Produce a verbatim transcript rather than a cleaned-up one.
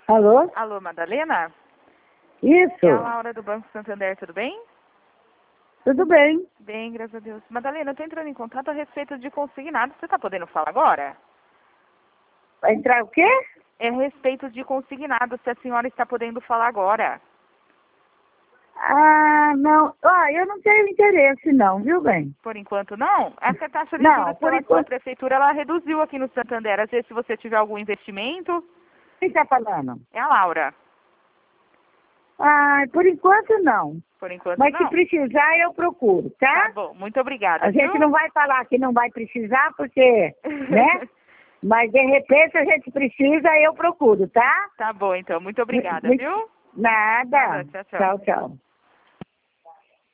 Alô? Alô, Madalena? Isso. É a Laura do Banco Santander, tudo bem? Tudo bem. Bem, graças a Deus. Madalena, eu tô entrando em contato a respeito de consignado. Você tá podendo falar agora? Vai entrar o quê? É a respeito de consignado, se a senhora está podendo falar agora. Ah, não. Ah, eu não tenho interesse não, viu, bem? Por enquanto, não? Essa taxa de Não, juros por pela sua enquanto. prefeitura, ela reduziu aqui no Santander. Às vezes, se você tiver algum investimento, Quem tá falando? é a Laura. Ah, por enquanto não. Por enquanto, Mas não. se precisar, eu procuro, tá? Tá bom, muito obrigada, A gente viu? não vai falar que não vai precisar, porque, né? Mas de repente a gente precisa, eu procuro, tá? Tá bom, então. Muito obrigada, Mu- viu? Nada. Nada, tchau, tchau. Tchau, tchau.